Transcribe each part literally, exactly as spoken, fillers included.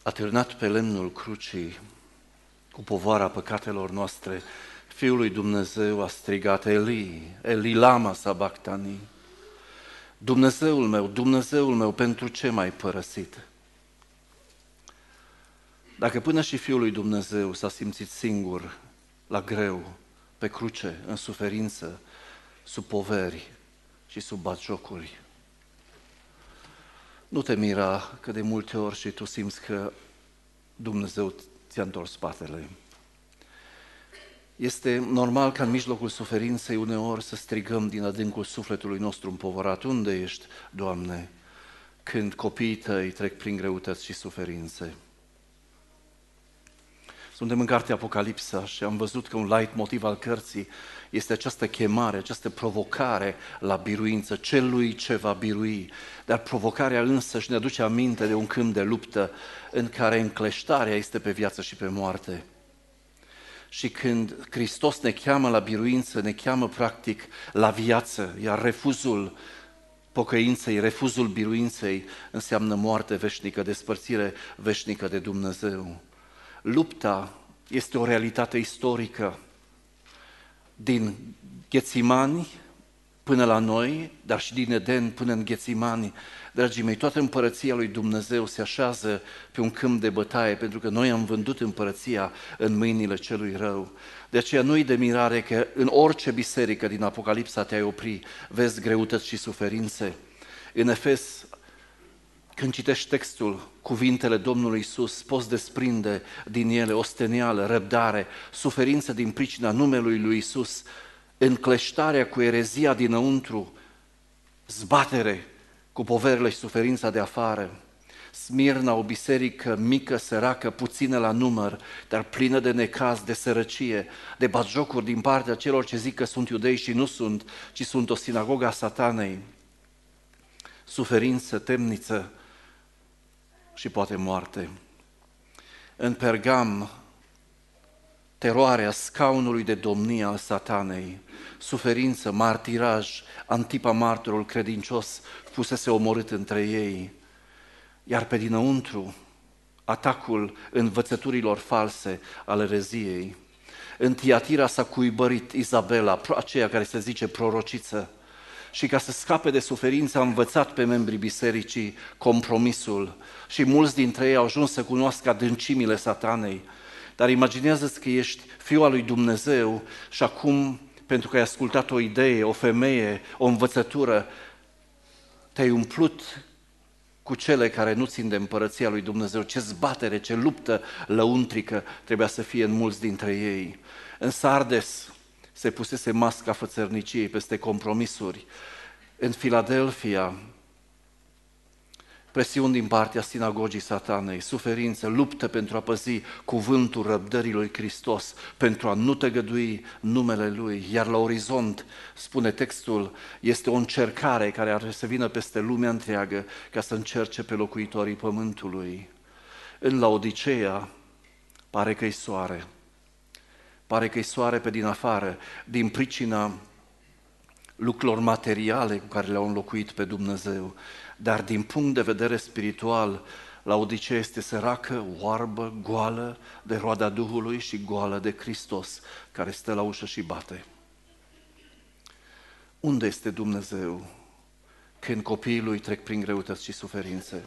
Atârnat pe lemnul crucii, cu povara păcatelor noastre, Fiul lui Dumnezeu a strigat: Eli, Eli lama sabachthani. Dumnezeul meu, Dumnezeul meu, pentru ce m-ai părăsit? Dacă până și Fiul lui Dumnezeu s-a simțit singur, la greu, pe cruce, în suferință, sub poveri și sub batjocuri, nu te mira că de multe ori și tu simți că Dumnezeu ți-a întors spatele. Este normal ca în mijlocul suferinței uneori să strigăm din adâncul sufletului nostru împovărat: unde ești, Doamne, când copiii tăi trec prin greutăți și suferințe? Suntem în cartea Apocalipsa și am văzut că un light motiv al cărții este această chemare, această provocare la biruință, celui ce va birui. Dar provocarea însăși ne aduce aminte de un câmp de luptă în care încleștarea este pe viață și pe moarte. Și când Hristos ne cheamă la biruință, ne cheamă practic la viață, iar refuzul pocăinței, refuzul biruinței înseamnă moarte veșnică, despărțire veșnică de Dumnezeu. Lupta este o realitate istorică din Ghețimani până la noi, dar și din Eden până în Ghețimani. Dragii mei, toată împărăția lui Dumnezeu se așează pe un câmp de bătaie, pentru că noi am vândut împărăția în mâinile celui rău. De aceea nu-i de mirare că în orice biserică din Apocalipsa te-ai opri, vezi greutăți și suferințe. În Efes, când citești textul, cuvintele Domnului Iisus, poți desprinde din ele ostenială, răbdare, suferință din pricina numelui lui Iisus, încleștarea cu erezia dinăuntru, zbatere cu poverile și suferința de afară. Smirna, o biserică mică, săracă, puțină la număr, dar plină de necaz, de sărăcie, de batjocuri din partea celor ce zic că sunt iudei și nu sunt, ci sunt o sinagogă a satanei. Suferință, temniță și poate moarte. În Pergam, teroarea scaunului de domnie al satanei, suferință, martiraj, Antipa martorul credincios fusese omorât între ei, iar pe dinăuntru atacul învățăturilor false ale ereziei. În Tiatira s-a cuibărit Izabela, aceea care se zice prorociță, și ca să scape de suferință a învățat pe membrii bisericii compromisul și mulți dintre ei au ajuns să cunoască adâncimile satanei. Dar imaginează-ți că ești Fiul al lui Dumnezeu și acum, pentru că ai ascultat o idee, o femeie, o învățătură, te-ai umplut cu cele care nu țin de împărăția lui Dumnezeu. Ce zbatere, ce luptă lăuntrică trebuia să fie în mulți dintre ei. În Sardes se pusese masca fățărniciei peste compromisuri. În Filadelfia, presiuni din partea sinagogii satanei, suferință, luptă pentru a păzi cuvântul răbdării lui Hristos, pentru a nu tăgădui numele Lui. Iar la orizont, spune textul, este o încercare care ar să vină peste lumea întreagă ca să încerce pe locuitorii pământului. În Laodiceea pare că-i soare. Pare că-i soare pe din afară, din pricina lucrurilor materiale cu care le-au înlocuit pe Dumnezeu. Dar din punct de vedere spiritual, Laodicea este săracă, oarbă, goală de roada Duhului și goală de Hristos, care stă la ușă și bate. Unde este Dumnezeu când copiii Lui trec prin greutăți și suferințe?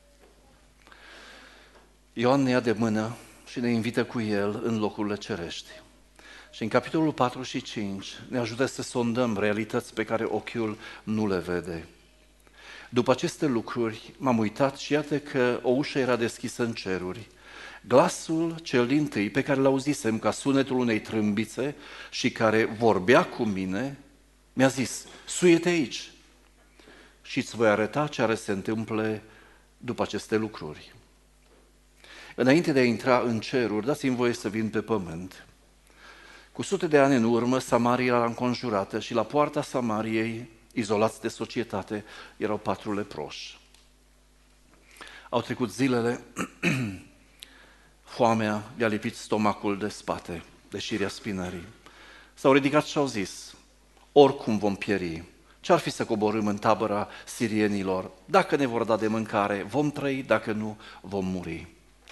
Ioan ne ia de mână și ne invită cu El în locurile cerești. Și în capitolul patru și cinci ne ajută să sondăm realități pe care ochiul nu le vede. După aceste lucruri m-am uitat și iată că o ușă era deschisă în ceruri. Glasul cel dintâi pe care l-auzisem ca sunetul unei trâmbițe și care vorbea cu mine, mi-a zis: suie-te aici și îți voi arăta ce are să se întâmple după aceste lucruri. Înainte de a intra în ceruri, dați-mi voie să vin pe pământ. Cu sute de ani în urmă, Samaria era înconjurată și la poarta Samariei, izolați de societate, erau patru leproși. Au trecut zilele, foamea le-a lipit stomacul de spate, de șirea spinării. S-au ridicat și au zis: oricum vom pieri, ce-ar fi să coborâm în tabăra sirienilor? Dacă ne vor da de mâncare, vom trăi, dacă nu, vom muri.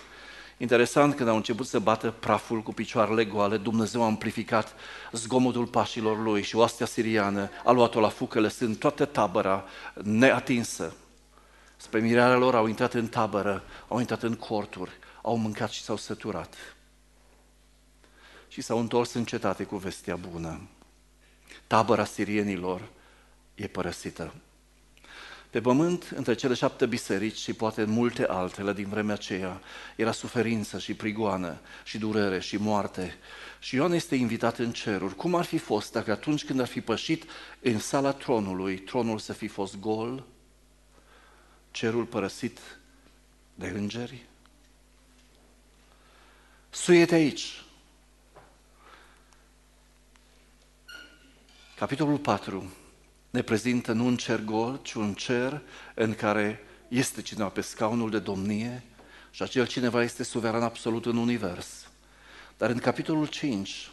Interesant, când au început să bată praful cu picioarele goale, Dumnezeu a amplificat zgomotul pașilor lui și oastea siriană a luat-o la fucă, lăsând toată tabăra neatinsă. Spre mirarea lor au intrat în tabără, au intrat în corturi, au mâncat și s-au săturat. Și s-au întors în cetate cu vestea bună. Tabăra sirienilor e părăsită. Pe pământ, între cele șapte biserici și poate multe altele din vremea aceea, era suferință și prigoană și durere și moarte. Și Ioan este invitat în ceruri. Cum ar fi fost dacă atunci când ar fi pășit în sala tronului, tronul să fi fost gol, cerul părăsit de îngeri? Suie-te aici! Capitolul patru ne prezintă nu un cer gol, ci un cer în care este cineva pe scaunul de domnie și acel cineva este suveran absolut în univers. Dar în capitolul cinci,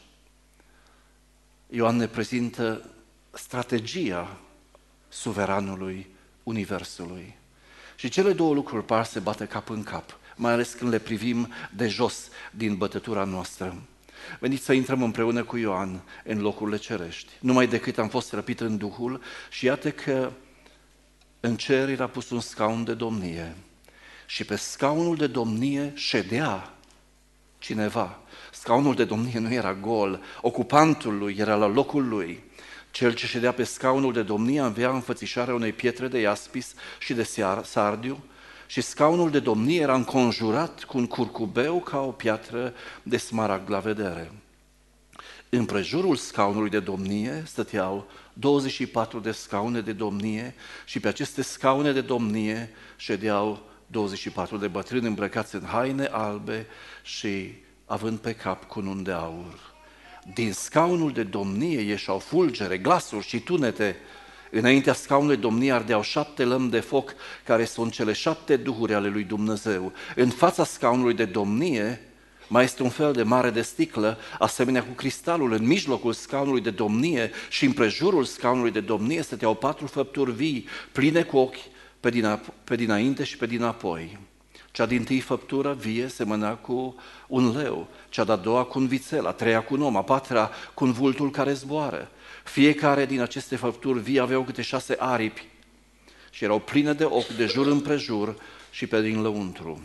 Ioan ne prezintă strategia suveranului universului. Și cele două lucruri par să bată cap în cap, mai ales când le privim de jos din bătătura noastră. Veniți să intrăm împreună cu Ioan în locurile cerești. Numai decât am fost răpit în Duhul și iată că în cer era pus un scaun de domnie și pe scaunul de domnie ședea cineva. Scaunul de domnie nu era gol, ocupantul lui era la locul lui. Cel ce ședea pe scaunul de domnie avea înfățișarea unei pietre de iaspis și de sardiu și scaunul de domnie era înconjurat cu un curcubeu ca o piatră de smaragd la vedere. Împrejurul scaunului de domnie stăteau douăzeci și patru de scaune de domnie și pe aceste scaune de domnie ședeau douăzeci și patru de bătrâni îmbrăcați în haine albe și având pe cap cununi de aur. Din scaunul de domnie ieșeau fulgere, glasuri și tunete. Înaintea scaunului domnie ardeau șapte lămpi de foc, care sunt cele șapte duhuri ale lui Dumnezeu. În fața scaunului de domnie mai este un fel de mare de sticlă, asemenea cu cristalul. În mijlocul scaunului de domnie și împrejurul scaunului de domnie stăteau patru făpturi vii, pline cu ochi pe, din, pe dinainte și pe dinapoi. Cea dintâi făptură vie semăna cu un leu, cea de-a doua cu un vițel, a treia cu un om, a patra cu un vultul care zboară. Fiecare din aceste făpturi vii aveau câte șase aripi și erau pline de ochi de jur împrejur și pe din lăuntru.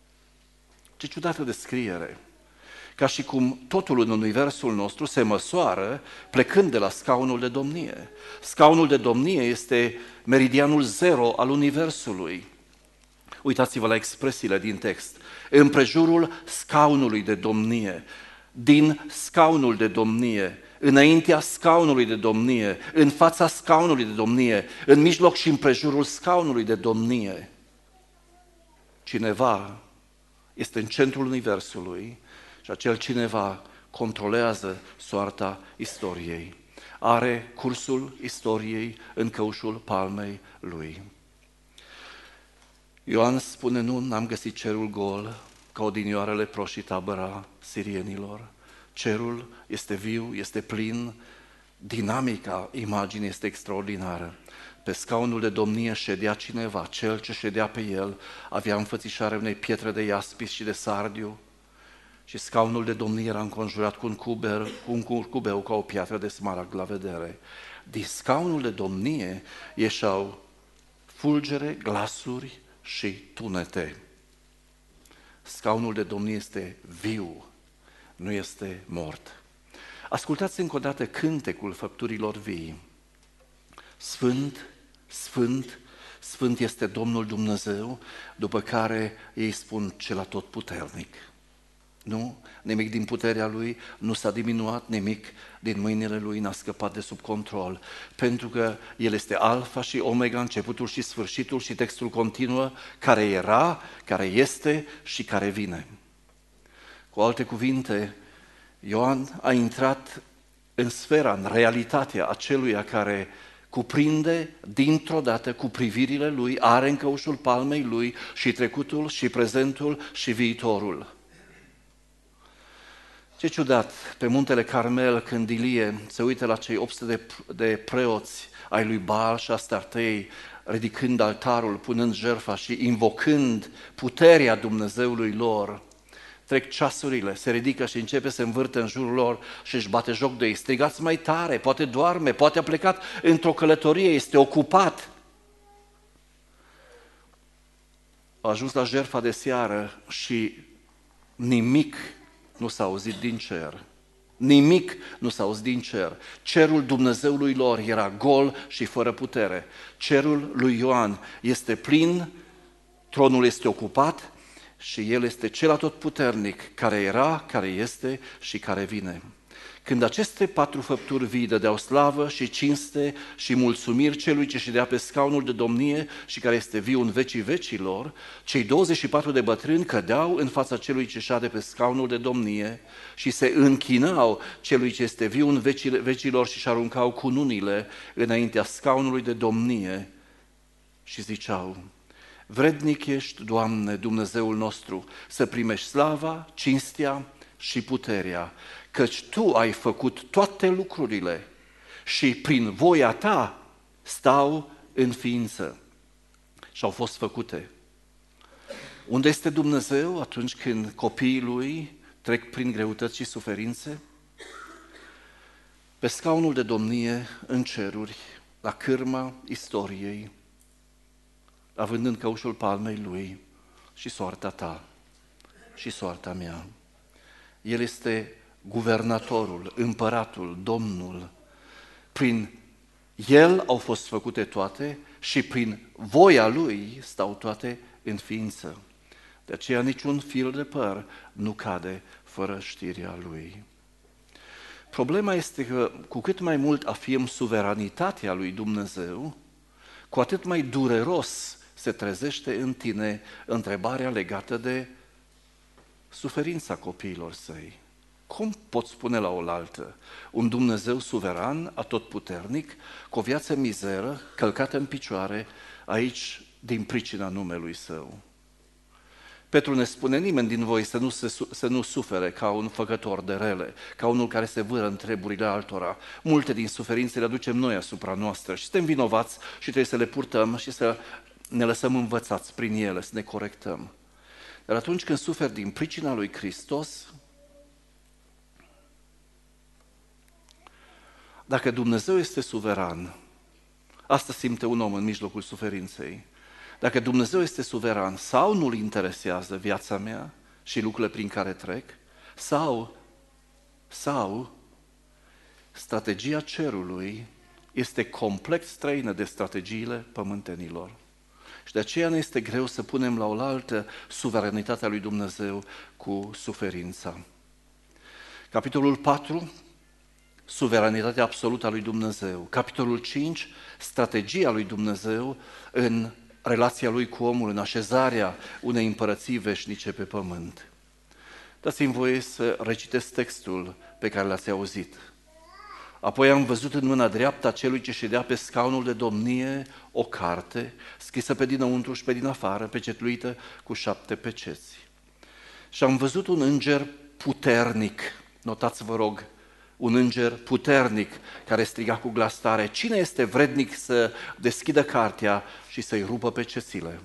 Ce ciudată descriere! Ca și cum totul în universul nostru se măsoară plecând de la scaunul de domnie. Scaunul de domnie este meridianul zero al universului. Uitați-vă la expresiile din text. Împrejurul scaunului de domnie, din scaunul de domnie, înaintea scaunului de domnie, în fața scaunului de domnie, în mijloc și împrejurul scaunului de domnie. Cineva este în centrul universului și acel cineva controlează soarta istoriei. Are cursul istoriei în căușul palmei lui. Ioan spune, nu, n-am găsit cerul gol, ca odinioarele proșii tabăra sirienilor. Cerul este viu, este plin, dinamica imaginii este extraordinară. Pe scaunul de domnie ședea cineva, cel ce ședea pe el avea înfățișarea unei pietre de iaspis și de sardiu și scaunul de domnie era înconjurat cu un, cuber, cu un curcubeu ca o piatră de smaragd la vedere. Din scaunul de domnie ieșeau fulgere, glasuri și tunete. Scaunul de domnie este viu, nu este mort. Ascultați încă o dată cântecul făpturilor vii. Sfânt, Sfânt, Sfânt este Domnul Dumnezeu, după care ei spun cel atotputernic. Nu? Nimic din puterea Lui nu s-a diminuat, nimic din mâinile Lui n-a scăpat de sub control, pentru că El este Alfa și Omega, începutul și sfârșitul și textul continuă, care era, care este și care vine. Cu alte cuvinte, Ioan a intrat în sfera, în realitatea aceluia care cuprinde dintr-o dată cu privirile Lui, are în căușul palmei Lui și trecutul și prezentul și viitorul. Ce ciudat, pe muntele Carmel, când Ilie se uită la cei opt sute de, de preoți ai lui Baal și Astartei, ridicând altarul, punând jertfa și invocând puterea Dumnezeului lor, Trec ceasurile, se ridică și începe să învârte în jurul lor și își bate joc de ei. Strigați mai tare, poate doarme, poate a plecat într-o călătorie, este ocupat. A ajuns la jertfa de seară și nimic nu s-a auzit din cer. Nimic nu s-a auzit din cer. Cerul Dumnezeului lor era gol și fără putere. Cerul lui Ioan este plin, tronul este ocupat și el este cel atotputernic care era, care este și care vine. Când aceste patru făpturi vii dădeau slavă și cinste și mulțumiri celui ce ședea pe scaunul de domnie și care este viu în vecii vecilor, cei douăzeci și patru de bătrâni cădeau în fața celui ce șade pe scaunul de domnie și se închinau celui ce este viu în vecii vecilor și își aruncau cununile înaintea scaunului de domnie și ziceau: Vrednic ești, Doamne, Dumnezeul nostru, să primești slava, cinstea și puterea, căci Tu ai făcut toate lucrurile și prin voia Ta stau în ființă și au fost făcute. Unde este Dumnezeu atunci când copiii Lui trec prin greutăți și suferințe? Pe scaunul de domnie în ceruri, la cârma istoriei, având în căușul palmei Lui și soarta ta și soarta mea. El este guvernatorul, împăratul, Domnul. Prin El au fost făcute toate și prin voia Lui stau toate în ființă. De aceea niciun fir de păr nu cade fără știrea Lui. Problema este că cu cât mai mult afirm suveranitatea lui Dumnezeu, cu atât mai dureros se trezește în tine întrebarea legată de suferința copiilor săi. Cum poți spune la oaltă un Dumnezeu suveran, atotputernic, cu o viață mizeră, călcată în picioare, aici din pricina numelui Său? Petru ne spune: nimeni din voi să nu, se, să nu sufere ca un făcător de rele, ca unul care se vâră în treburile altora. Multe din suferințe le aducem noi asupra noastră și suntem vinovați și trebuie să le purtăm și să ne lăsăm învățați prin ele, să ne corectăm. Dar atunci când suferi din pricina lui Hristos, dacă Dumnezeu este suveran, asta simte un om în mijlocul suferinței. Dacă Dumnezeu este suveran, sau nu-L interesează viața mea și lucrurile prin care trec, sau, sau strategia cerului este complet străină de strategiile pământenilor. Și de aceea ne este greu să punem la oaltă suveranitatea lui Dumnezeu cu suferința. Capitolul patru, suveranitatea absolută a lui Dumnezeu. Capitolul cinci, strategia lui Dumnezeu în relația Lui cu omul, în așezarea unei împărății veșnice pe pământ. Dați-mi voie să recitesc textul pe care l-ați auzit. Apoi am văzut în mâna dreaptă a celui ce ședea pe scaunul de domnie o carte, scrisă pe dinăuntru și pe din afară, pecetluită cu șapte peceți. Și am văzut un înger puternic, notați vă rog, un înger puternic care striga cu glas tare: cine este vrednic să deschidă cartea și să-i rupă pecețile?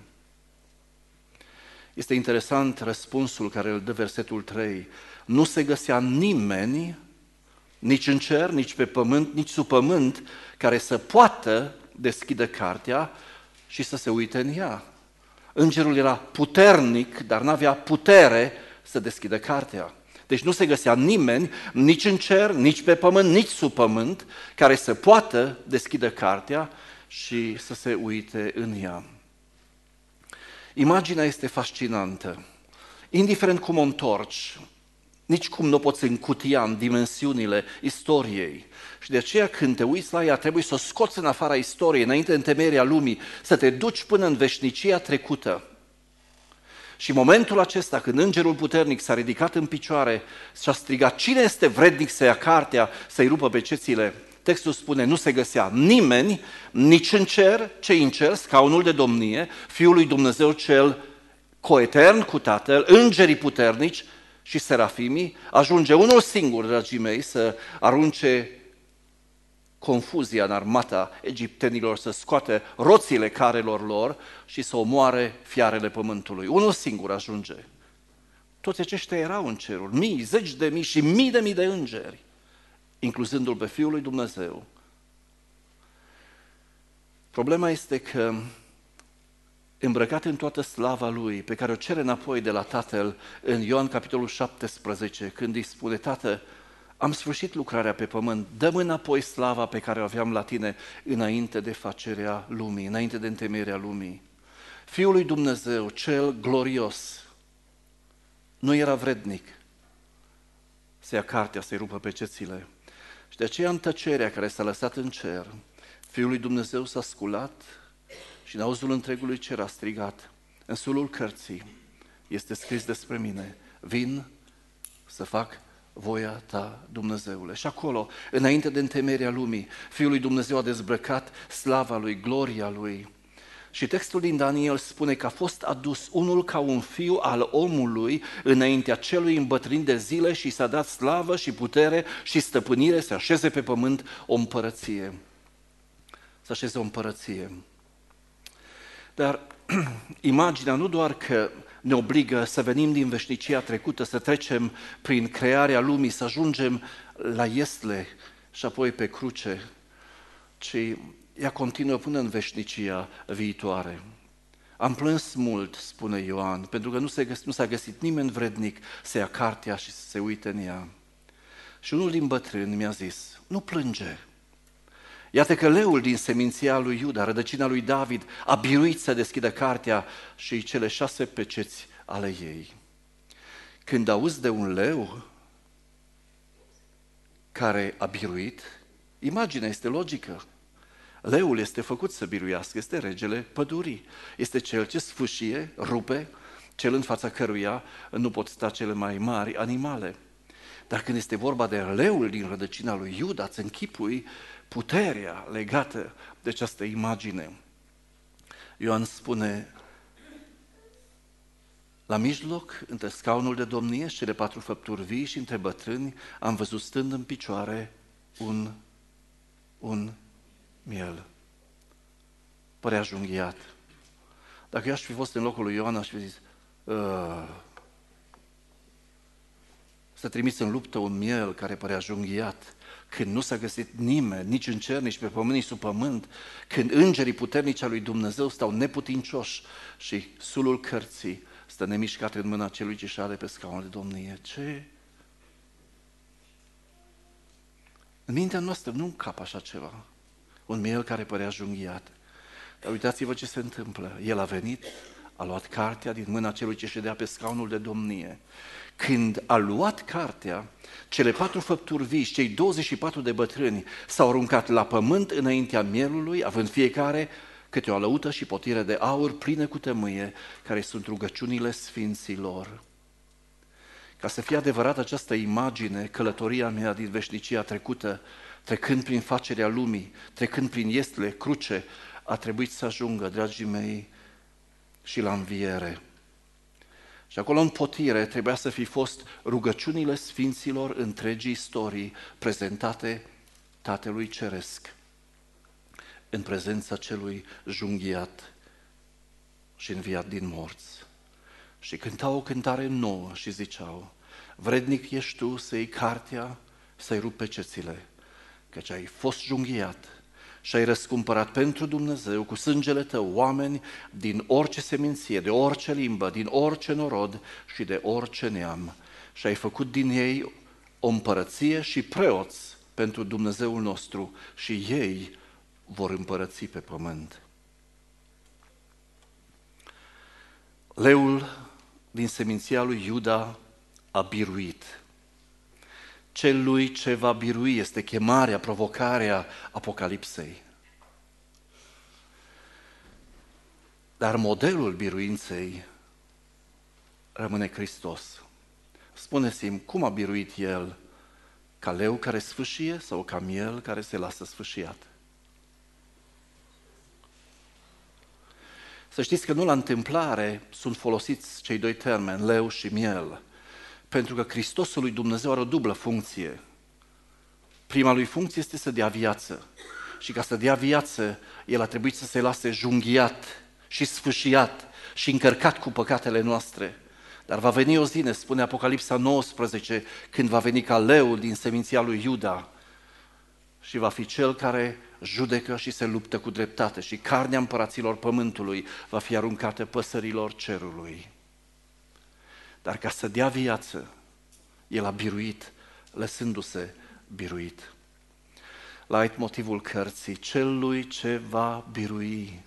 Este interesant răspunsul care îl dă versetul trei. Nu se găsea nimeni, nici în cer, nici pe pământ, nici sub pământ, care să poată deschide cartea și să se uite în ea. Îngerul era puternic, dar n-avea putere să deschidă cartea. Deci nu se găsea nimeni, nici în cer, nici pe pământ, nici sub pământ, care să poată deschide cartea și să se uite în ea. Imaginea este fascinantă. Indiferent cum o întorci, nici cum nu o poți încutia în dimensiunile istoriei. Și de aceea când te uiți la ea, trebuie să o scoți în afara istoriei, înainte de întemeierea lumii, să te duci până în veșnicia trecută. Și momentul acesta, când îngerul puternic s-a ridicat în picioare și a strigat: cine este vrednic să ia cartea, să-i rupă pecețile? Textul spune: nu se găsea nimeni, nici în cer, cei în cer, scaunul de domnie, Fiul lui Dumnezeu cel coetern cu Tatăl, îngerii puternici și serafimii. Ajunge unul singur, dragii mei, să arunce confuzia în armata egiptenilor, să scoate roțile carelor lor și să omoare fiarele pământului. Unul singur ajunge. Toți aceștia erau în ceruri, mii, zeci de mii și mii de mii de îngeri, incluzându-L pe Fiul lui Dumnezeu. Problema este că, îmbrăcat în toată slava Lui, pe care o cere înapoi de la Tatăl în Ioan capitolul șaptesprezece, când îi spune: Tată, am sfârșit lucrarea pe pământ, dă-mi înapoi slava pe care o aveam la tine înainte de facerea lumii, înainte de întemeierea lumii. Fiul lui Dumnezeu, cel glorios, nu era vrednic să ia cartea, să-i rupă pe cețile. Și de aceea, în tăcerea care s-a lăsat în cer, Fiul lui Dumnezeu s-a sculat și în auzul întregului cer a strigat: în sulul cărții este scris despre mine, vin să fac voia ta, Dumnezeule. Și acolo, înainte de întemeierea lumii, Fiul lui Dumnezeu a dezbrăcat slava Lui, gloria Lui. Și textul din Daniel spune că a fost adus unul ca un fiu al omului înaintea celui îmbătrânit de zile și s-a dat slavă și putere și stăpânire să așeze pe pământ o împărăție. Să așeze o împărăție. Dar imaginea nu doar că ne obligă să venim din veșnicia trecută, să trecem prin crearea lumii, să ajungem la iesle și apoi pe cruce, ci ea continuă până în veșnicia viitoare. Am plâns mult, spune Ioan, pentru că nu, se găs- nu s-a găsit nimeni vrednic să ia cartea și să se uite în ea. Și unul din bătrâni mi-a zis: nu plânge. Iată că leul din seminția lui Iuda, rădăcina lui David, a biruit să deschidă cartea și cele șase peceți ale ei. Când auzi de un leu care a biruit, imaginea este logică. Leul este făcut să biruiască, este regele pădurii, este cel ce sfâșie, rupe, cel în fața căruia nu pot sta cele mai mari animale. Dar când este vorba de leul din rădăcina lui Iuda, îți închipui puterea legată de această imagine. Ioan spune: la mijloc, între scaunul de domnie și cele patru făpturi vii și între bătrâni, am văzut stând în picioare un, un miel. Părea junghiat. Dacă eu aș fi fost în locul lui Ioan, aș fi zis: uh, să trimiți în luptă un miel care părea junghiat, când nu s-a găsit nimeni, nici în cer, nici pe pământ, nici sub pământ, când îngerii puternici al lui Dumnezeu stau neputincioși și sulul cărții stă nemișcat în mâna celui ce șade pe scaunul de domnie. Ce? În mintea noastră nu încap așa ceva. Un miel care părea junghiat. Dar uitați-vă ce se întâmplă. El a venit, a luat cartea din mâna celui ce ședea pe scaunul de domnie. Când a luat cartea, cele patru făpturi vii și cei douăzeci și patru de bătrâni s-au aruncat la pământ înaintea mielului, având fiecare câte o alăută și potire de aur plină cu tămâie, care sunt rugăciunile sfinților. Ca să fie adevărată această imagine, călătoria mea din veșnicia trecută, trecând prin facerea lumii, trecând prin iesle, cruce, a trebuit să ajungă, dragii mei, și la înviere. Și acolo în potire trebuia să fi fost rugăciunile sfinților întregii istorii prezentate Tatălui Ceresc în prezența celui junghiat și înviat din morți. Și cântau o cântare nouă și ziceau: vrednic ești tu să iei cartea, să-i rupi pecețile, căci ai fost junghiat și ai răscumpărat pentru Dumnezeu cu sângele tău oameni din orice seminție, de orice limbă, din orice norod și de orice neam. Și ai făcut din ei o împărăție și preoți pentru Dumnezeul nostru și ei vor împărăți pe pământ. Leul din seminția lui Iuda a biruit. Celui ce va birui este chemarea, provocarea Apocalipsei. Dar modelul biruinței rămâne Hristos. Spuneți-mi, cum a biruit El? Ca leu care sfâșie sau ca miel care se lasă sfâșiat? Să știți că nu la întâmplare sunt folosiți cei doi termeni, leu și miel, pentru că Hristosul lui Dumnezeu are o dublă funcție. Prima lui funcție este să dea viață. Și ca să dea viață, El a trebuit să se lase junghiat și sfâșiat și încărcat cu păcatele noastre. Dar va veni o zi, ne spune Apocalipsa nouăsprezece, când va veni ca leul din seminția lui Iuda și va fi cel care judecă și se luptă cu dreptate și carnea împăraților pământului va fi aruncată păsărilor cerului. Dar ca să dea viață, el a biruit, lăsându-se biruit. La motivul cărții, celui ce va birui.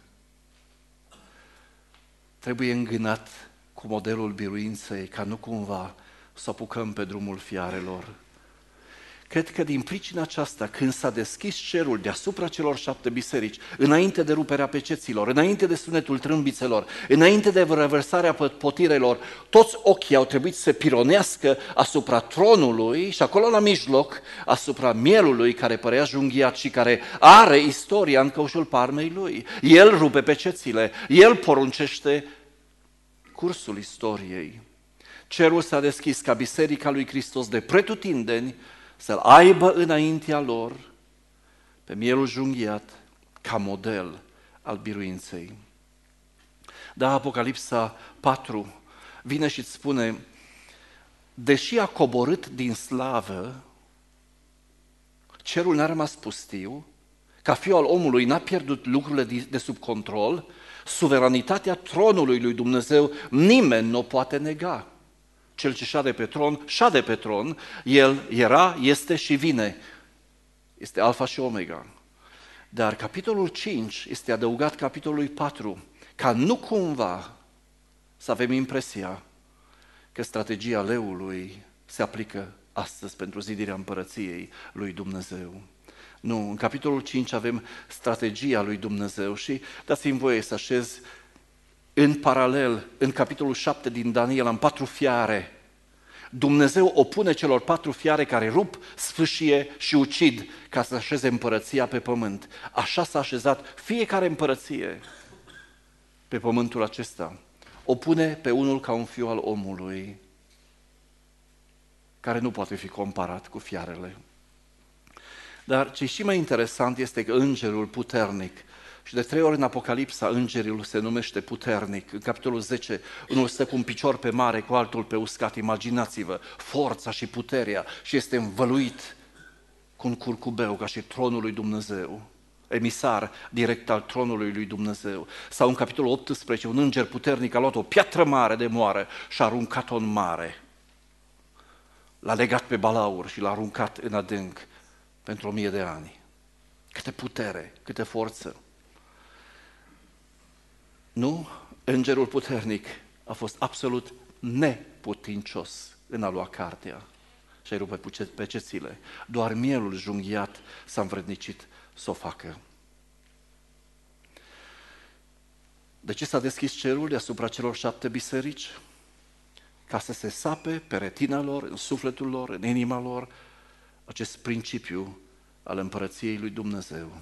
Trebuie îngânat cu modelul biruinței, ca nu cumva să apucăm pe drumul fiarelor. Cred că din pricina aceasta, când s-a deschis cerul deasupra celor șapte biserici, înainte de ruperea peceților, înainte de sunetul trâmbițelor, înainte de revărsarea potirelor, toți ochii au trebuit să pironească asupra tronului și acolo la mijloc, asupra mielului care părea junghiat și care are istoria în căușul palmei lui. El rupe pecețile, el poruncește cursul istoriei. Cerul s-a deschis ca biserica lui Hristos de pretutindeni să-L aibă înaintea lor pe mielul junghiat ca model al biruinței. Da, Apocalipsa patru vine și îți spune, deși a coborât din slavă, cerul n-a rămas pustiu, ca fiul al omului n-a pierdut lucrurile de sub control, suveranitatea tronului lui Dumnezeu nimeni nu o poate nega. Cel ce șade pe tron, șade pe tron, el era, este și vine. Este Alfa și Omega. Dar capitolul cinci este adăugat capitolului patru, ca nu cumva să avem impresia că strategia leului se aplică astăzi pentru zidirea împărăției lui Dumnezeu. Nu, în capitolul cinci avem strategia lui Dumnezeu și dați-mi voie să așez în paralel, în capitolul șapte din Daniel, am patru fiare. Dumnezeu opune celor patru fiare care rup, sfâșie și ucid ca să așeze împărăția pe pământ. Așa s-a așezat fiecare împărăție pe pământul acesta. Opune pe unul ca un fiu al omului, care nu poate fi comparat cu fiarele. Dar ce și mai interesant este că îngerul puternic, și de trei ori în Apocalipsa îngerul se numește puternic. În capitolul zece, unul stă cu un picior pe mare, cu altul pe uscat. Imaginați-vă forța și puterea și este învăluit cu un curcubeu ca și tronul lui Dumnezeu, emisar direct al tronului lui Dumnezeu. Sau în capitolul optsprezece, un înger puternic a luat o piatră mare de moară și a aruncat-o în mare. L-a legat pe balaur și l-a aruncat în adânc pentru o mie de ani. Câte putere, câte forță! Nu, îngerul puternic a fost absolut neputincios în a lua cartea și a-i rupe pecețile. Doar mielul junghiat s-a învrednicit să o facă. De ce s-a deschis cerul deasupra celor șapte biserici? Ca să se sape pe retina lor, în sufletul lor, în inima lor, acest principiu al împărăției lui Dumnezeu.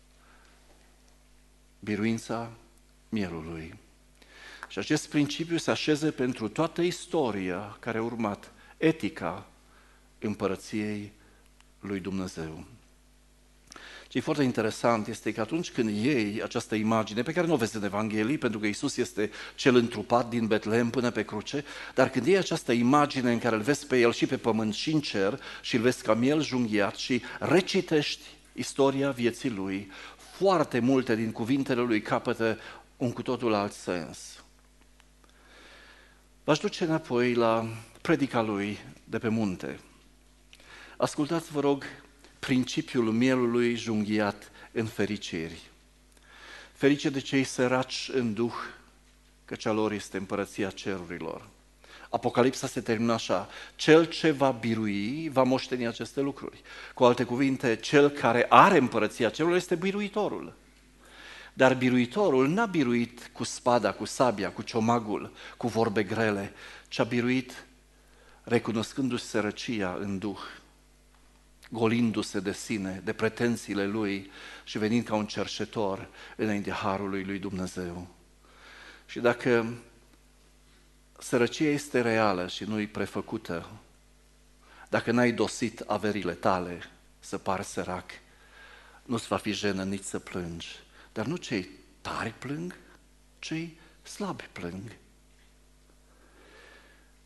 Biruința mielului. Și acest principiu se așeze pentru toată istoria care a urmat, etica împărăției lui Dumnezeu. Ce e foarte interesant este că atunci când iei această imagine, pe care nu o vezi în Evanghelii, pentru că Iisus este cel întrupat din Betlehem până pe cruce, dar când iei această imagine în care îl vezi pe El și pe pământ și în cer și îl vezi ca miel junghiat și recitești istoria vieții Lui, foarte multe din cuvintele Lui capătă un cu totul alt sens. V-aș duce înapoi la predica Lui de pe munte. Ascultați, vă rog, principiul mielului junghiat în fericiri. Ferice de cei săraci în duh, căci a lor este împărăția cerurilor. Apocalipsa se termină așa: cel ce va birui va moșteni aceste lucruri. Cu alte cuvinte, cel care are împărăția cerurilor este biruitorul. Dar biruitorul n-a biruit cu spada, cu sabia, cu ciomagul, cu vorbe grele, ci a biruit recunoscându-și sărăcia în duh, golindu-se de sine, de pretențiile lui și venind ca un cerșetor înaintea harului lui Dumnezeu. Și dacă sărăcia este reală și nu-i prefăcută, dacă n-ai dosit averile tale să pari sărac, nu-ți va fi jenă nici să plângi. Dar nu cei tari plâng, cei slabi plâng.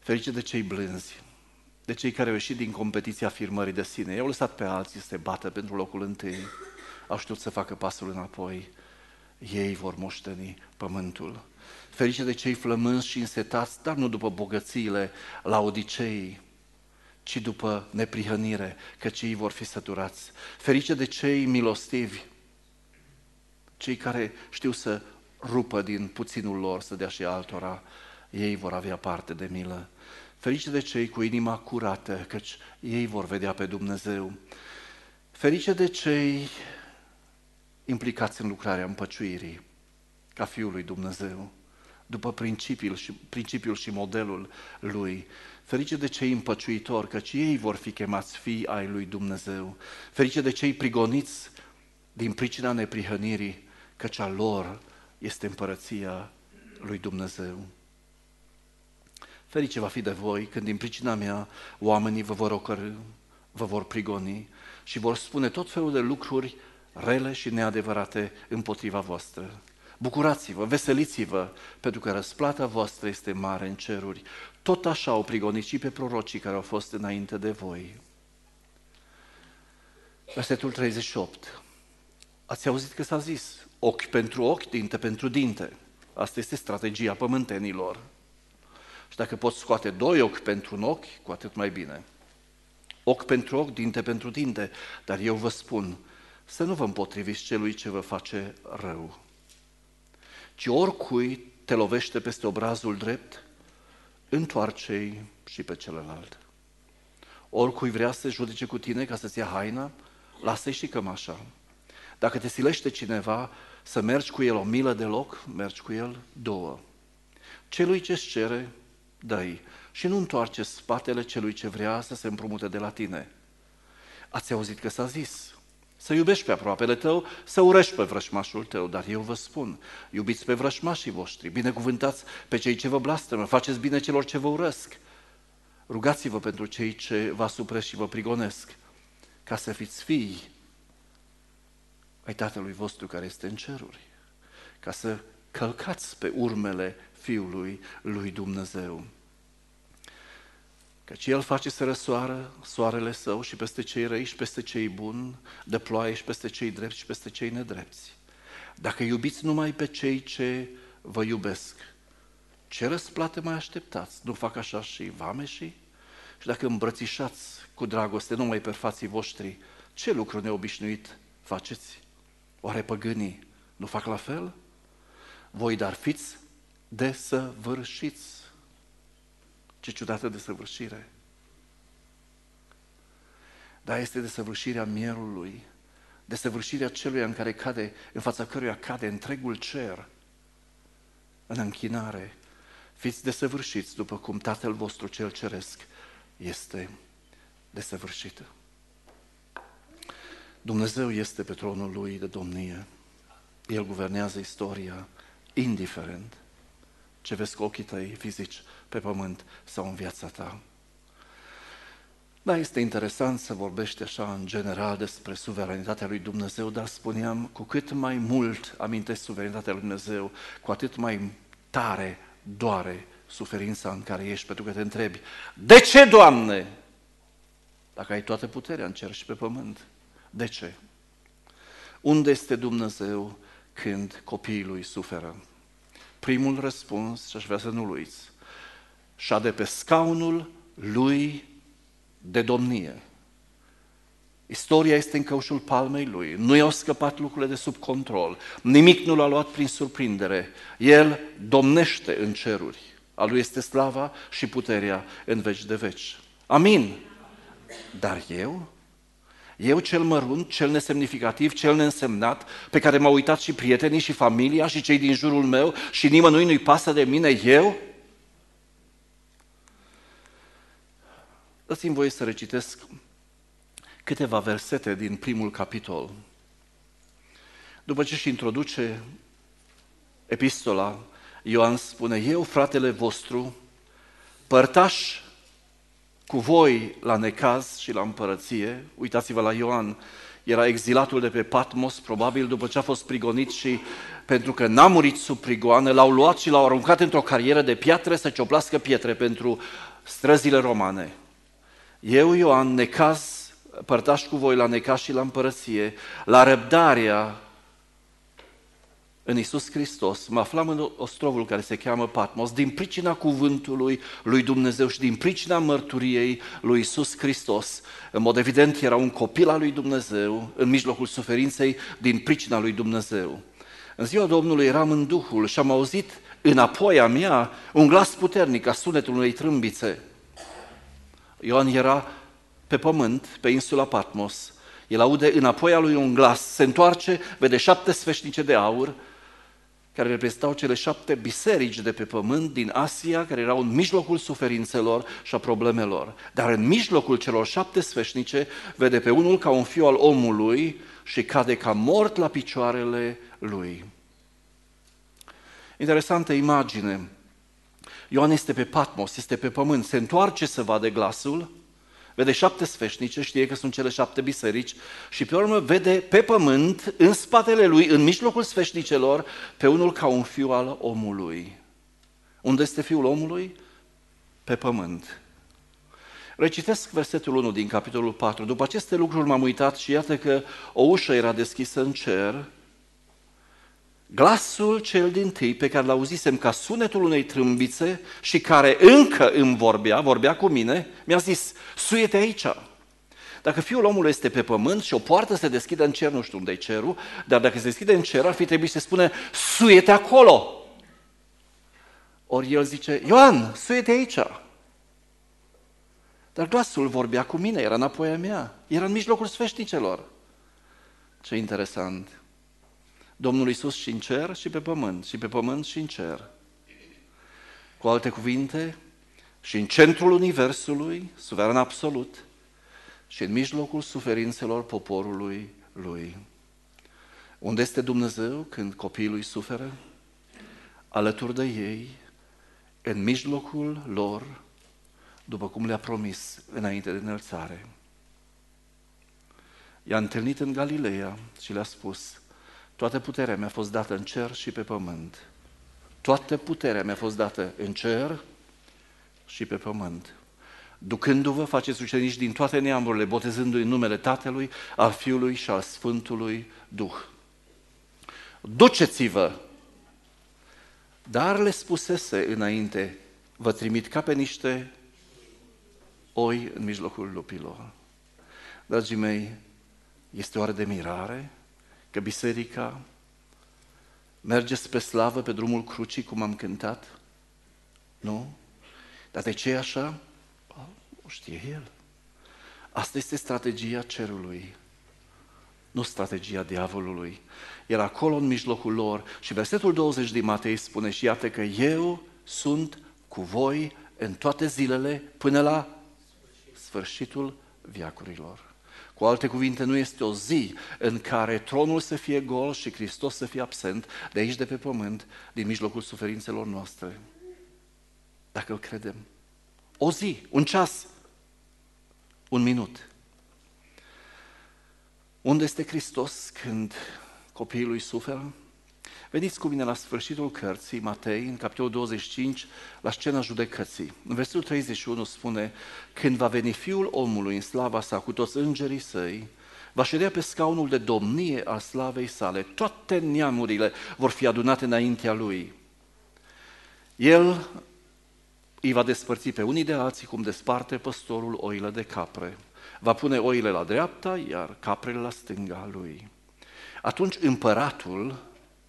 Ferice de cei blânzi, de cei care au ieșit din competiția afirmării de sine. I-au lăsat pe alții să se bată pentru locul întâi, au știut să facă pasul înapoi. Ei vor moșteni pământul. Ferice de cei flămânzi și însetați, dar nu după bogățiile Laodiceii, ci după neprihănire, căci ei vor fi săturați. Ferice de cei milostivi, cei care știu să rupă din puținul lor, să dea și altora, ei vor avea parte de milă. Ferice de cei cu inima curată, căci ei vor vedea pe Dumnezeu. Ferice de cei implicați în lucrarea împăciuirii, ca Fiul lui Dumnezeu, după principiul și, principiul și modelul lui. Ferice de cei împăciuitori, căci ei vor fi chemați fii ai lui Dumnezeu. Ferice de cei prigoniți din pricina neprihănirii, căci a lor este împărăția lui Dumnezeu. Ferice va fi de voi când din pricina mea oamenii vă vor ocărî, vă vor prigoni și vor spune tot felul de lucruri rele și neadevărate împotriva voastră. Bucurați-vă, veseliți-vă, pentru că răsplata voastră este mare în ceruri. Tot așa au prigonit și pe prorocii care au fost înainte de voi. Versetul treizeci și opt. Ați auzit că s-a zis, ochi pentru ochi, dinte pentru dinte. Asta este strategia pământenilor. Și dacă poți scoate doi ochi pentru un ochi, cu atât mai bine. Ochi pentru ochi, dinte pentru dinte. Dar eu vă spun, să nu vă împotriviți celui ce vă face rău, ci oricui te lovește peste obrazul drept, întoarce-i și pe celălalt. Oricui vrea să judece cu tine ca să-ți ia haina, lasă-i și cămașa. Dacă te silește cineva să mergi cu el o milă de loc, mergi cu el două. Celui ce-ți cere, dă-i și nu întoarce spatele celui ce vrea să se împrumute de la tine. Ați auzit că s-a zis, să iubești pe aproapele tău, să urăști pe vrășmașul tău, dar eu vă spun, iubiți pe vrășmașii voștri, binecuvântați pe cei ce vă blastămă, faceți bine celor ce vă urăsc, rugați-vă pentru cei ce vă asupresc și vă prigonesc, ca să fiți fii ai Tatălui vostru care este în ceruri, ca să călcați pe urmele Fiului lui Dumnezeu. Căci El face să răsoară soarele Său și peste cei răi și peste cei buni, dă ploaie și peste cei drepți și peste cei nedrepți. Dacă iubiți numai pe cei ce vă iubesc, ce răsplată mai așteptați? Nu fac așa și vameșii? Și dacă îmbrățișați cu dragoste numai pe frații voștri, ce lucru neobișnuit faceți? Oare păgânii nu fac la fel? Voi dar fiți desăvârșiți. Ce ciudată desăvârșire! Dar este desăvârșirea mierului, desăvârșirea celuia în care cade, în fața căruia cade întregul cer, în închinare. Fiți desăvârșiți după cum Tatăl vostru cel ceresc este desăvârșit. Dumnezeu este pe tronul Lui de domnie. El guvernează istoria, indiferent ce vezi cu ochii tăi fizici pe pământ sau în viața ta. Da, este interesant să vorbești așa în general despre suveranitatea lui Dumnezeu, dar spuneam, cu cât mai mult amintesc suveranitatea lui Dumnezeu, cu atât mai tare doare suferința în care ești, pentru că te întrebi, de ce, Doamne? Dacă ai toată puterea în cer și pe pământ, de ce? Unde este Dumnezeu când copiii lui suferă? Primul răspuns, și aș vrea să nu-l uiți, șade pe scaunul lui de domnie. Istoria este în căușul palmei lui, nu i-au scăpat lucrurile de sub control, nimic nu l-a luat prin surprindere. El domnește în ceruri, a lui este slava și puterea în veci de veci. Amin. Dar eu? Eu cel mărunt, cel nesemnificativ, cel neînsemnat, pe care m-au uitat și prietenii și familia și cei din jurul meu și nimănui nu-i pasă de mine, eu? Dați-mi voie să recitesc câteva versete din primul capitol. După ce își introduce epistola, Ioan spune, eu, fratele vostru, părtaș cu voi la necaz și la împărăție. Uitați-vă la Ioan, era exilatul de pe Patmos, probabil după ce a fost prigonit și pentru că n-a murit sub prigoană, l-au luat și l-au aruncat într-o carieră de piatră să cioplească pietre pentru străzile romane. Eu, Ioan, necaz, părtaș cu voi la necaz și la împărăție, la răbdarea în Iisus Hristos, mă aflam în ostrovul care se cheamă Patmos, din pricina cuvântului lui Dumnezeu și din pricina mărturiei lui Iisus Hristos. În mod evident, era un copil al lui Dumnezeu, în mijlocul suferinței, din pricina lui Dumnezeu. În ziua Domnului eram în Duhul și am auzit înapoi a mea un glas puternic, ca sunetul unei trâmbițe. Ioan era pe pământ, pe insula Patmos. El aude înapoi a lui un glas, se întoarce, vede șapte sfeșnice de aur, care reprezentau cele șapte biserici de pe pământ din Asia, care erau în mijlocul suferințelor și a problemelor. Dar în mijlocul celor șapte sfeșnice vede pe unul ca un fiu al omului și cade ca mort la picioarele lui. Interesantă imagine. Ioan este pe Patmos, este pe pământ, se întoarce să vadă glasul, vede șapte sfeșnice, știe că sunt cele șapte biserici și pe urmă vede pe pământ, în spatele lui, în mijlocul sfeșnicelor, pe unul ca un fiu al omului. Unde este fiul omului? Pe pământ. Recitesc versetul unu din capitolul patru. După aceste lucruri m-am uitat și iată că o ușă era deschisă în cer. Glasul cel dintâi pe care l-auzisem ca sunetul unei trâmbițe și care încă îmi vorbea, vorbea cu mine, mi-a zis, suie-te aici. Dacă Fiul omului este pe pământ și o poartă se deschide în cer, nu știu unde e cerul, dar dacă se deschide în cer, ar fi trebuit să spune, suie-te acolo. Ori el zice, Ioan, suie-te aici. Dar glasul vorbea cu mine, era înapoi a mea, era în mijlocul sfeșnicelor. Ce interesant! Domnul Iisus și în cer și pe pământ, și pe pământ și în cer. Cu alte cuvinte, și în centrul universului, suveran absolut, și în mijlocul suferințelor poporului lui. Unde este Dumnezeu când copiii lui suferă? Alături de ei, în mijlocul lor, după cum le-a promis înainte de înălțare. I-a întâlnit în Galileea și le-a spus, toată puterea mi-a fost dată în cer și pe pământ. Toată puterea mi-a fost dată în cer și pe pământ. Ducându-vă, faceți ucenici din toate neamurile, botezându-i în numele Tatălui, al Fiului și al Sfântului Duh. Duceți-vă! Dar le spusese înainte, vă trimit ca pe niște oi în mijlocul lupilor. Dragii mei, este oare de mirare că biserica merge spre slavă pe drumul crucii, cum am cântat? Nu? Dar de ce e așa? O știe El. Asta este strategia cerului, nu strategia diavolului. Era acolo în mijlocul lor și versetul douăzeci din Matei spune și iată că eu sunt cu voi în toate zilele până la sfârșitul veacurilor. Cu alte cuvinte, nu este o zi în care tronul să fie gol și Hristos să fie absent de aici, de pe pământ, din mijlocul suferințelor noastre. Dacă îl credem. O zi, un ceas, un minut. Unde este Hristos când copiii lui suferă? Veniți cu mine la sfârșitul cărții, Matei, în capitolul douăzeci și cinci, la scena judecății. În versetul treizeci și unu spune, când va veni Fiul omului în slava sa cu toți îngerii săi, va ședea pe scaunul de domnie al slavei sale, toate neamurile vor fi adunate înaintea lui. El îi va despărți pe unii de alții cum desparte păstorul oile de capre. Va pune oile la dreapta, iar caprele la stânga lui. Atunci împăratul,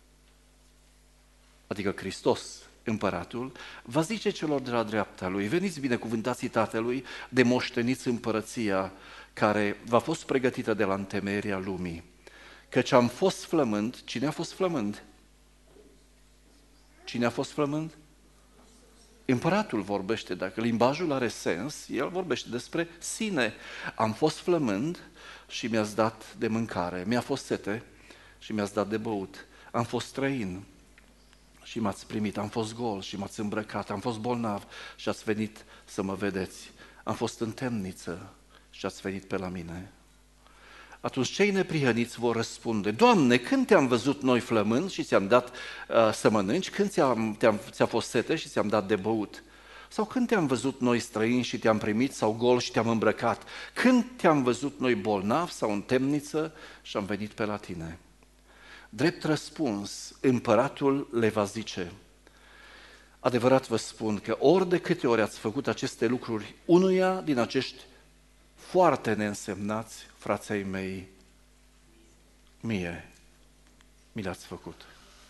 adică Hristos, împăratul, va zice celor de la dreapta lui, veniți binecuvântații Tatălui, de moșteniți împărăția care v-a fost pregătită de la întemeierea lumii. Căci am fost flămând, cine a fost flămând? Cine a fost flămând? Împăratul vorbește, dacă limbajul are sens, el vorbește despre sine. Am fost flămând și mi-ați dat de mâncare, mi-a fost sete și mi-ați dat de băut, am fost străin și m-ați primit, am fost gol și m-ați îmbrăcat, am fost bolnav și ați venit să mă vedeți, am fost în temniță și ați venit pe la mine. Atunci cei neprihăniți vor răspunde, Doamne, când te-am văzut noi flămând și ți-am dat uh, să mănânci, când ți-am, te-am, ți-a fost sete și ți-am dat de băut? Sau când te-am văzut noi străini și te-am primit, sau gol și te-am îmbrăcat? Când te-am văzut noi bolnav sau în temniță și am venit pe la tine? Drept răspuns, împăratul le va zice: adevărat vă spun că ori de câte ori ați făcut aceste lucruri unuia din acești foarte neînsemnați frații mei, mie mi le-ați făcut.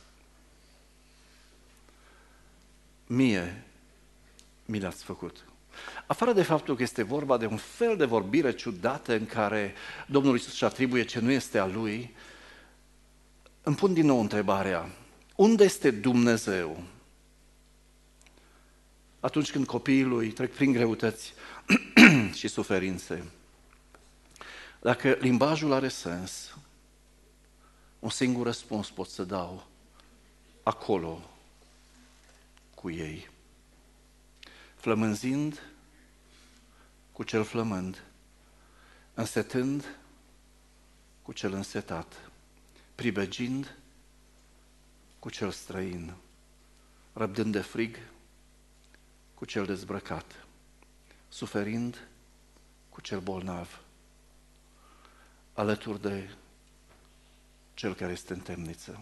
Mie mi le-ați făcut. Afară de faptul că este vorba de un fel de vorbire ciudată în care Domnul Iisus își atribuie ce nu este a Lui, îmi pun din nou întrebarea: unde este Dumnezeu atunci când copiii Lui trec prin greutăți și suferințe? Dacă limbajul are sens, un singur răspuns pot să dau: acolo cu ei. Flămânzind cu cel flămând, însetând cu cel însetat, pribegind cu cel străin, răbdând de frig cu cel dezbrăcat, suferind cu cel bolnav, alături de cel care este în temniță.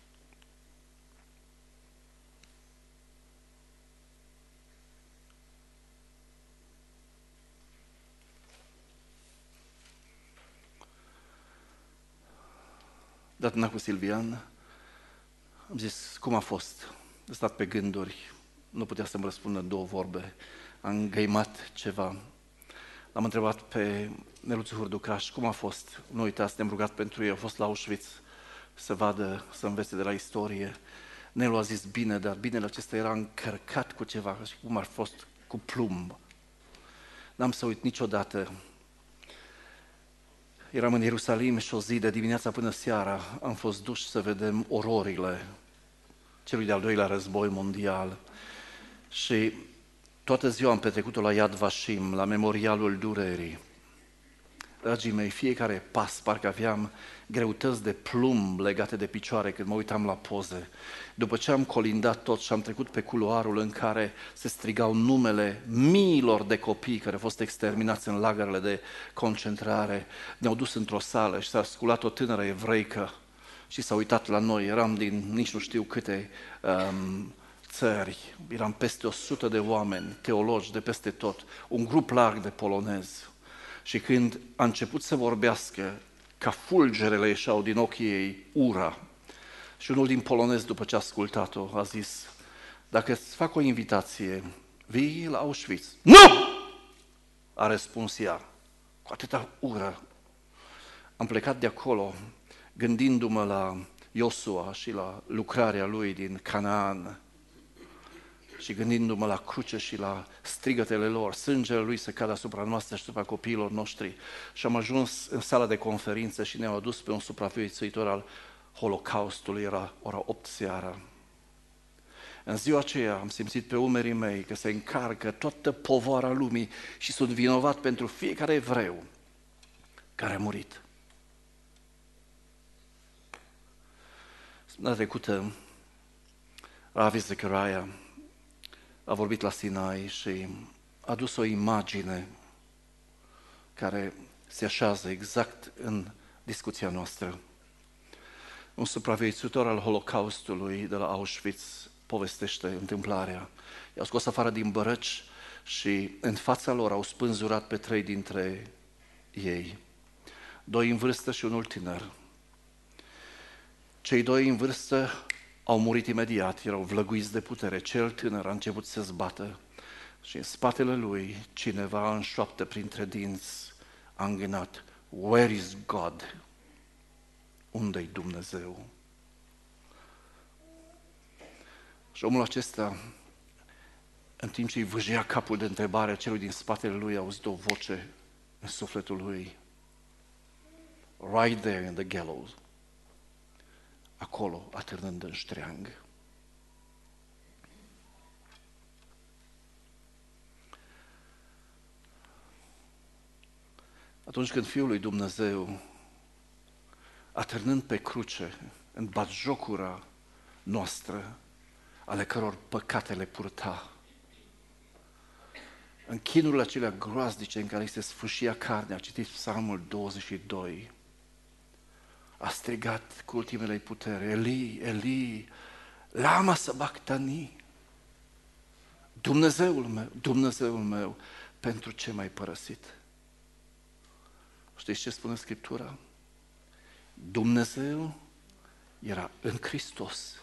Dat cu Silvian, am zis: cum a fost? A stat pe gânduri, nu putea să-mi răspundă două vorbe, am îngăimat ceva. L-am întrebat pe Neluțu Hurducaș: cum a fost? Nu uitați, ne-am rugat pentru ei, a fost la Auschwitz să vadă, să învețe de la istorie. Nelu a zis: bine, dar binele acesta era încărcat cu ceva, și cum ar fost cu plumb. N-am să uit niciodată. Eram în Ierusalim și o zi de dimineața până seara am fost duși să vedem ororile celui de-al doilea război mondial. Și toată ziua am petrecut-o la Yad Vashem, la Memorialul Durerii. Dragii mei, fiecare pas, parcă aveam greutăți de plumb legate de picioare când mă uitam la poze. După ce am colindat tot și am trecut pe culoarul în care se strigau numele miilor de copii care au fost exterminați în lagărele de concentrare, ne-au dus într-o sală și s-a sculat o tânără evreică și s-a uitat la noi. Eram din nici nu știu câte um, țări, eram peste o sută de oameni, teologi de peste tot, un grup larg de polonezi. Și când a început să vorbească, ca fulgerele ieșeau din ochii ei, ura. Și unul din polonezi, după ce a ascultat-o, a zis: dacă îți fac o invitație, vii la Auschwitz? Nu! A răspuns ea, cu atâta ură. Am plecat de acolo, gândindu-mă la Iosua și la lucrarea lui din Canaan, și gândindu-mă la cruce și la strigătele lor, sângele lui să cadă asupra noastră și asupra copiilor noștri. Și am ajuns în sala de conferință și ne-au adus pe un supraviețuitor al Holocaustului, era ora opt seara. În ziua aceea am simțit pe umerii mei că se încarcă toată povara lumii și sunt vinovat pentru fiecare evreu care a murit. Săptămâna trecută, Ravi Zechariah a vorbit la Sinai și a adus o imagine care se așează exact în discuția noastră. Un supraviețuitor al Holocaustului de la Auschwitz povestește întâmplarea. I-au scos afară din bărăci și în fața lor au spânzurat pe trei dintre ei. Doi în vârstă și unul tânăr. Cei doi în vârstă au murit imediat, erau vlăguiți de putere. Cel tânăr a început să zbată și în spatele lui cineva în șoaptă printre dinți a îngânat: Where is God? Unde-i Dumnezeu? Și omul acesta, în timp ce îi vâjea capul de întrebare celui din spatele lui, a auzit o voce în sufletul lui: Right there in the gallows. Acolo, atârnând în ștreang. Atunci când Fiul lui Dumnezeu, atârnând pe cruce, în batjocura noastră, ale căror păcate le purta, în chinurile acelea groaznice în care este sfâșia carnea, a citit Psalmul douăzeci și doi, a strigat cu ultimele putere, Eli, Eli, lama sabachthani, Dumnezeul meu, Dumnezeul meu, pentru ce m-ai părăsit? Știți ce spune Scriptura? Dumnezeu era în Hristos,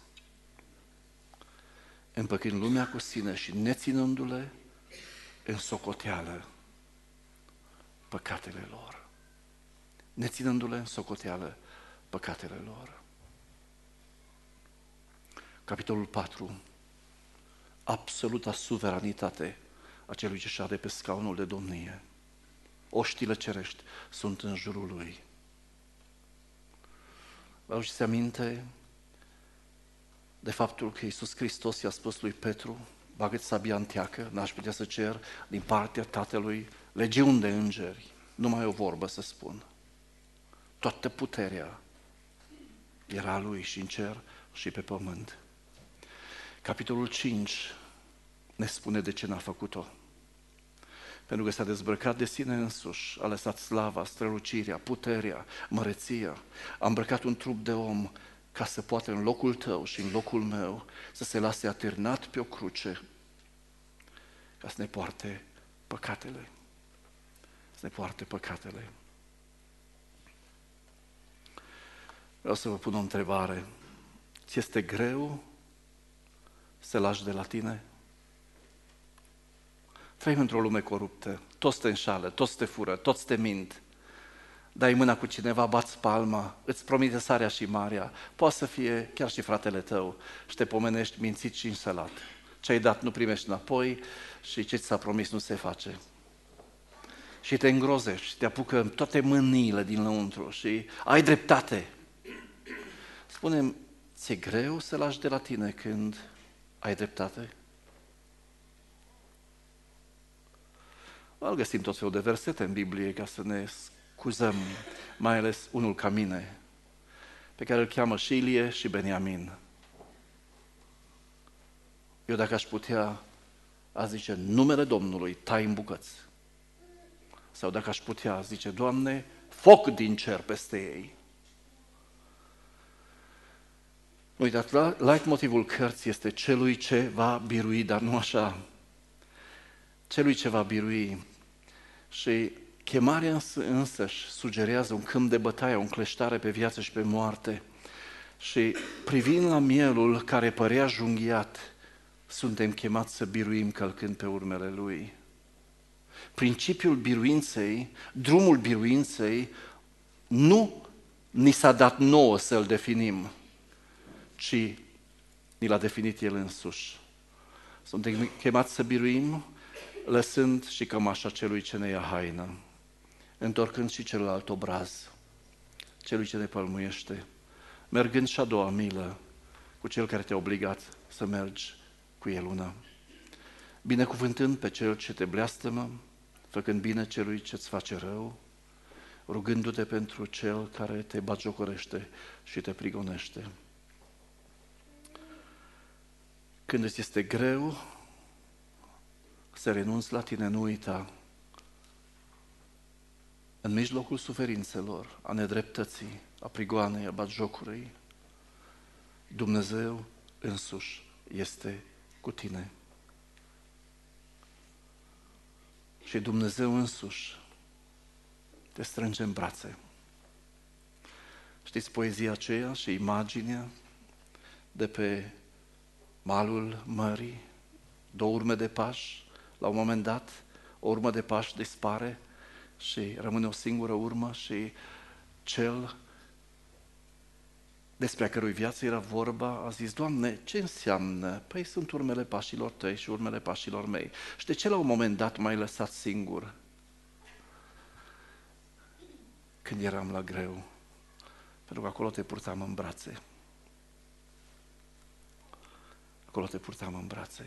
împăcând lumea cu sine și neținându-le în socoteală păcatele lor. Neținându-le în socoteală păcatele lor. Capitolul patru. Absoluta suveranitate a celui ce șade pe scaunul de domnie. Oștile cerești sunt în jurul lui. Vă aduceți aminte de faptul că Iisus Hristos i-a spus lui Petru, bagă-ți sabia în teacă, n-aș putea să cer din partea Tatălui legiuni de îngeri, numai o vorbă să spun. Toată puterea era a Lui și în cer și pe pământ. Capitolul cinci ne spune de ce n-a făcut-o. Pentru că s-a dezbrăcat de sine însuși, a lăsat slava, strălucirea, puterea, măreția, a îmbrăcat un trup de om ca să poată în locul tău și în locul meu să se lase atârnat pe o cruce ca să ne poarte păcatele. Să ne poarte păcatele. Vreau să vă pun o întrebare. Ți este greu să lași de la tine? Trăim într-o lume coruptă, toți te înșală, toți te fură, toți te mint. Dai mâna cu cineva, bați palma, îți promite sarea și marea, poate să fie chiar și fratele tău și te pomenești mințit și înșelat. Ce ai dat nu primești înapoi și ce ți s-a promis nu se face. Și te îngrozești, te apucă toate mâniile din lăuntru și ai dreptate. Spune-mi, ți-e greu să lași de la tine când ai dreptate? Îl găsim tot felul de versete în Biblie ca să ne scuzăm, mai ales unul ca mine, pe care îl cheamă și Ilie și Beniamin. Eu dacă aș putea, a zice, numele Domnului, tai în bucăți. Sau dacă aș putea, zice, Doamne, foc din cer peste ei. Uitați, leitmotivul cărții este celui ce va birui, dar nu așa. Celui ce va birui. Și chemarea însăși sugerează un câmp de bătaie, o încleștare pe viață și pe moarte. Și privind la mielul care părea junghiat, suntem chemați să biruim călcând pe urmele lui. Principiul biruinței, drumul biruinței, nu ni s-a dat nouă să-l definim, ci ni l-a definit el însuși. Suntem chemați să biruim lăsând și cămașa celui ce ne ia haină, întorcând și celălalt obraz, celui ce ne pălmuiește, mergând și a doua milă cu cel care te-a obligat să mergi cu el una, binecuvântând pe cel ce te bleastămă, făcând bine celui ce-ți face rău, rugându-te pentru cel care te batjocorește și te prigonește. Când îți este greu să renunți la tine, nu uita, în mijlocul suferințelor, a nedreptății, a prigoanei, a batjocurii, Dumnezeu însuși este cu tine. Și Dumnezeu însuși te strânge în brațe. Știți poezia aceea și imaginea de pe malul mării, două urme de pași, la un moment dat, o urmă de pași dispare și rămâne o singură urmă și cel despre a cărui viață era vorba a zis, Doamne, ce înseamnă? Păi sunt urmele pașilor tăi și urmele pașilor mei. Și de ce la un moment dat m-ai lăsat singur? Când eram la greu, pentru că acolo te purtam în brațe. Acolo te purtam în brațe.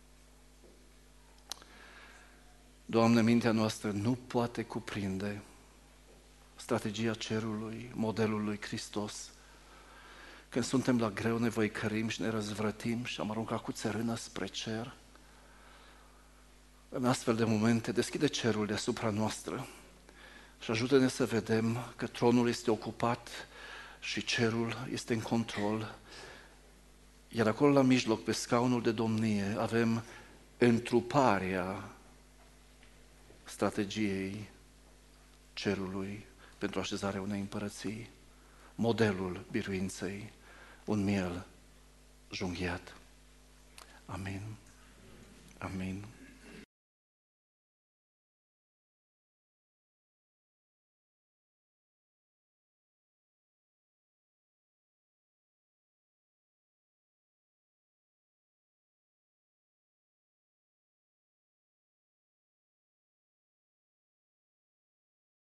Doamne, mintea noastră nu poate cuprinde strategia cerului, modelul lui Hristos. Când suntem la greu, ne văicărim și ne răzvrătim și am aruncat cu țărână spre cer. în astfel de momente, deschide cerul deasupra noastră și ajută-ne să vedem că tronul este ocupat și cerul este în control. Iar acolo la mijloc, pe scaunul de domnie, avem întruparea strategiei cerului pentru așezarea unei împărății, modelul biruinței, un miel junghiat. Amin. Amin.